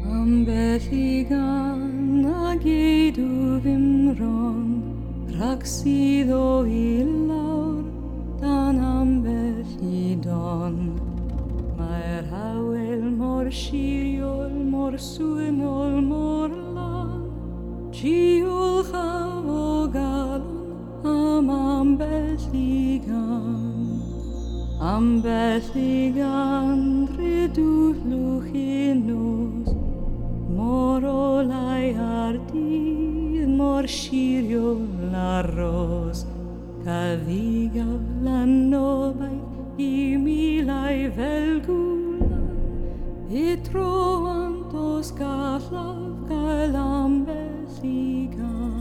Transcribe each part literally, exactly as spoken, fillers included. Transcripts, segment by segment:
Ambell i gan a geidw fimron, rhag sydd o i lawr dan ambell i don. Mae'r hawel mor siriol, mor swynol, mor lan, triwl chaf o galon am ambell i gan. Ambell i gan rhedwllwch i nos, mor olau ar dydd, mor siriol ar ros. Cadddigaf anobaith i milau fel gwlan, e troant os gallaf gael ambell i gan.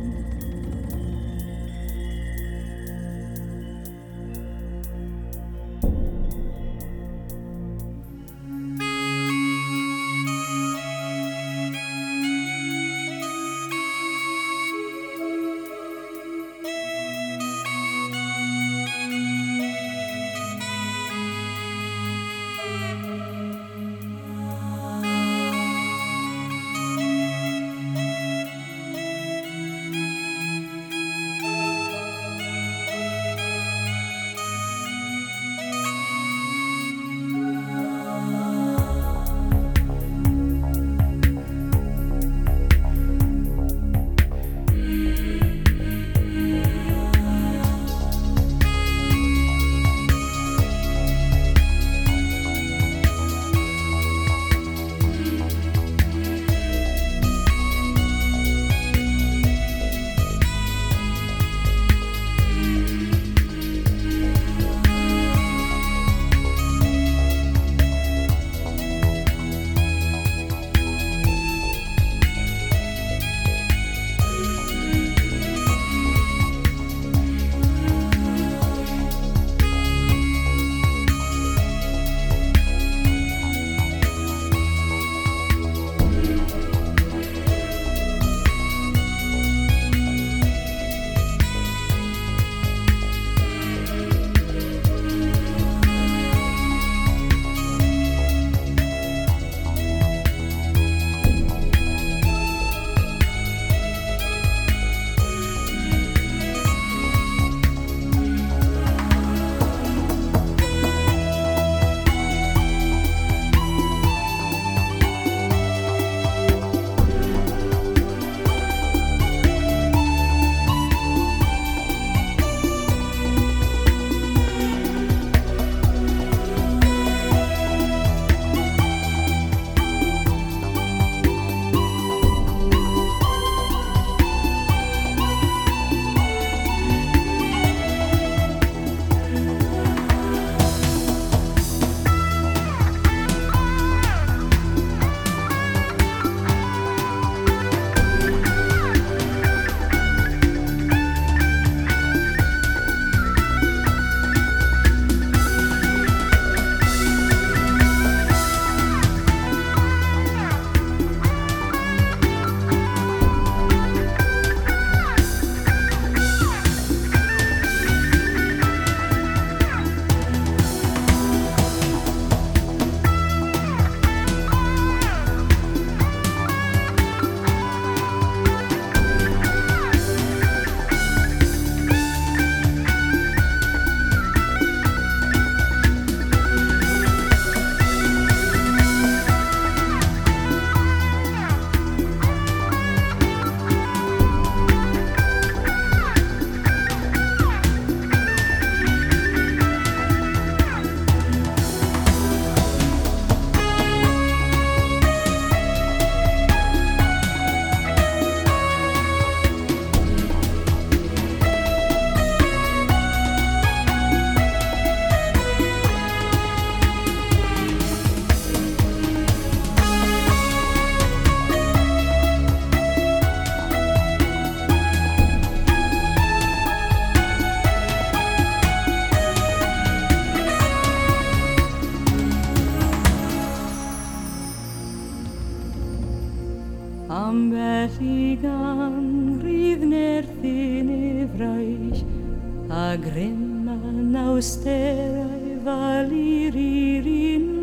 Ambell i gan rydd nerthyn i fraich, a grym a'n awsterau falir i'r un